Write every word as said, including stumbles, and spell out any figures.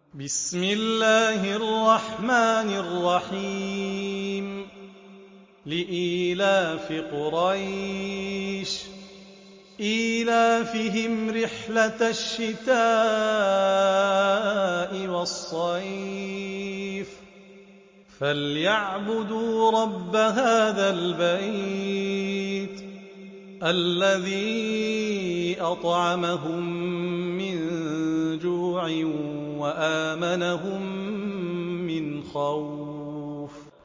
بسم الله الرحمن الرحيم لإيلاف قريش إيلافهم رحلة الشتاء والصيف فليعبدوا رب هذا البيت الذي أطعمهم من جوع وآمنهم من خوف.